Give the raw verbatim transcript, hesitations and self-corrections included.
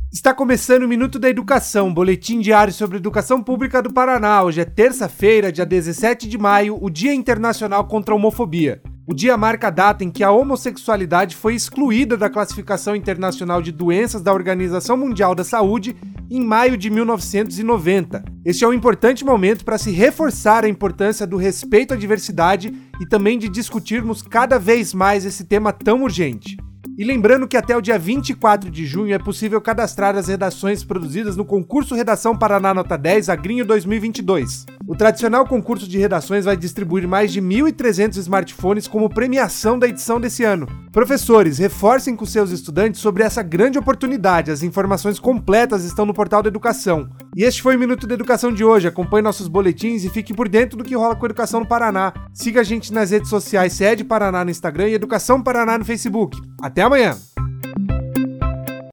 Está começando o Minuto da Educação, boletim diário sobre educação pública do Paraná. Hoje é terça-feira, dia dezessete de maio, o Dia Internacional contra a Homofobia. O dia marca a data em que a homossexualidade foi excluída da Classificação Internacional de Doenças da Organização Mundial da Saúde em maio de mil novecentos e noventa. Este é um importante momento para se reforçar a importância do respeito à diversidade e também de discutirmos cada vez mais esse tema tão urgente. E lembrando que até o dia vinte e quatro de junho é possível cadastrar as redações produzidas no concurso Redação Paraná Nota dez Agrinho dois mil e vinte e dois. O tradicional concurso de redações vai distribuir mais de mil e trezentos smartphones como premiação da edição desse ano. Professores, reforcem com seus estudantes sobre essa grande oportunidade. As informações completas estão no portal da Educação. E este foi o Minuto da Educação de hoje. Acompanhe nossos boletins e fique por dentro do que rola com a educação no Paraná. Siga a gente nas redes sociais C E D Paraná no Instagram e Educação Paraná no Facebook. Até amanhã!